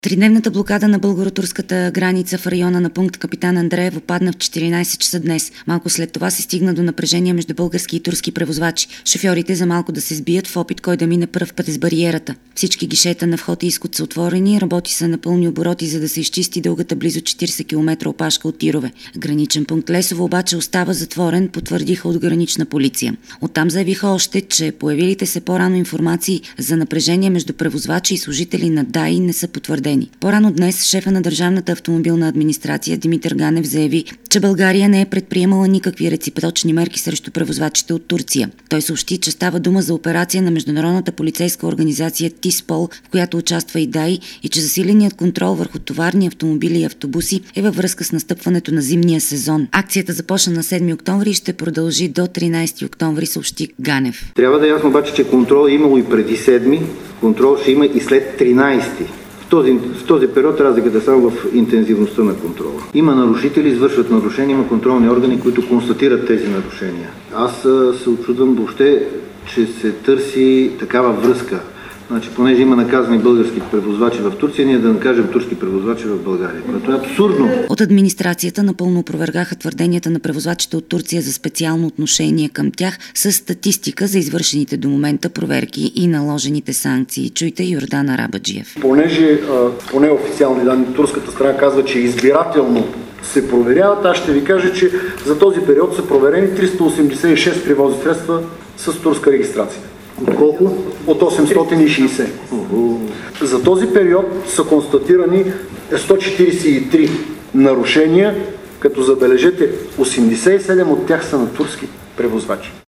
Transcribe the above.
Тридневната блокада на българо-турската граница в района на пункт Капитан Андреево падна в 14 часа днес. Малко след това се стигна до напрежение между български и турски превозвачи. Шофьорите за малко да се сбият в опит кой да мине пръв през бариерата. Всички гишета на вход и изход са отворени, работи са на пълни обороти, за да се изчисти дългата близо 40 км опашка от тирове. Граничен пункт Лесово обаче остава затворен, потвърдиха от гранична полиция. Оттам заявиха още, че появилите се по-рано информации за напрежение между превозвачи и служители на ДАИ не са потвърдени. По-рано днес шефа на Държавната автомобилна администрация Димитър Ганев заяви, че България не е предприемала никакви реципрочни мерки срещу превозвачите от Турция. Той съобщи, че става дума за операция на Международната полицейска организация ТИСПОЛ, в която участва и ДАИ, и че засиленият контрол върху товарни автомобили и автобуси е във връзка с настъпването на зимния сезон. Акцията започна на 7 октомври и ще продължи до 13 октомври, съобщи Ганев. Трябва да е ясно обаче, че контрол е имало и преди 7, контрол ще има и след 13. В този период разликата е само в интензивността на контрола. Има нарушители, извършват нарушения, има контролни органи, които констатират тези нарушения. Аз се очудвам въобще, че се търси такава връзка. Значи, понеже има наказани български превозвачи в Турция, ние да накажем турски превозвачи в България, което е абсурдно. От администрацията напълно опровергаха твърденията на превозвачите от Турция за специално отношение към тях с статистика за извършените до момента проверки и наложените санкции. Чуйте Йордан Арабаджиев. Понеже по неофициални данни турската страна казва, че избирателно се проверяват, аз ще ви кажа, че за този период са проверени 386 превозни средства с турска регистрация. От колко? От 860. За този период са констатирани 143 нарушения, като забележете 87 от тях са на турски превозвачи.